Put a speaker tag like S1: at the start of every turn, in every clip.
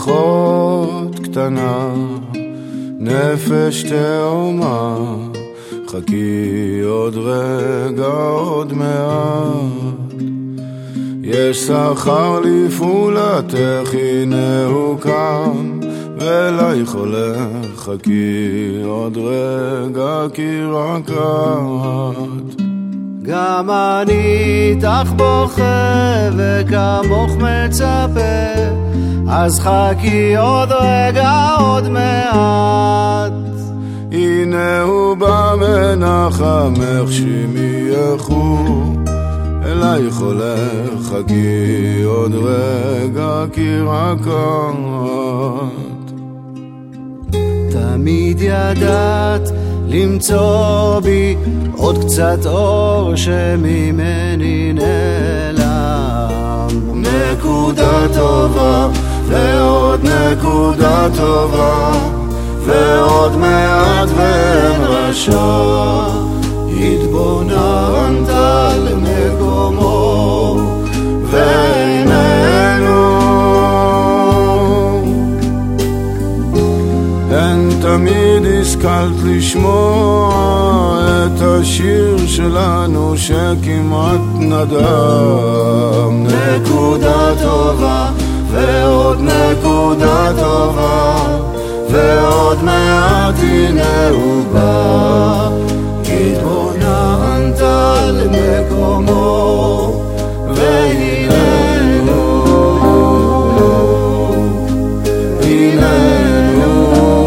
S1: אחות קטנה, נפש תאומה, חכי עוד רגע, עוד מעט. יש שכר לפעולתך, הנה הוא קם, ואליי חולך, חכי עוד רגע, כי רק את.
S2: גם אני איתך בוכה וכמוך מצפה, אז חכי עוד רגע, עוד מעט.
S1: הנה הוא בא מנחמך, שמייכו, אליי חולך, חכי עוד רגע, כי רק את.
S2: תמיד ידעת למצוא בי עוד קצת אור שממני נעלם.
S1: נקודה טובה ועוד נקודה טובה, ועוד מעט ואין רשע. התבוננת למקומו ואיננו. אין תמיד השכלת לשמוע את השיר שלנו שכמעט נדם. נקודה טובה ועוד נקודה טובה, ועוד מעט הנה הוא בא. התבוננת למקומו והיננו, היננו.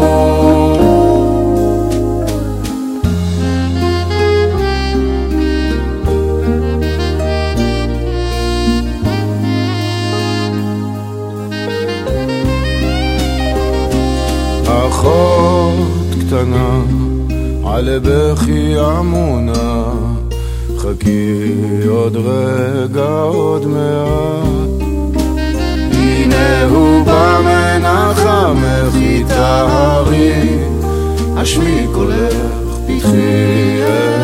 S1: אחות קטנה על בכי עמונה, חכי עוד רגע, עוד מעט. הנה הוא בא מנחמך, איתהרי, השמי קולך, פתחי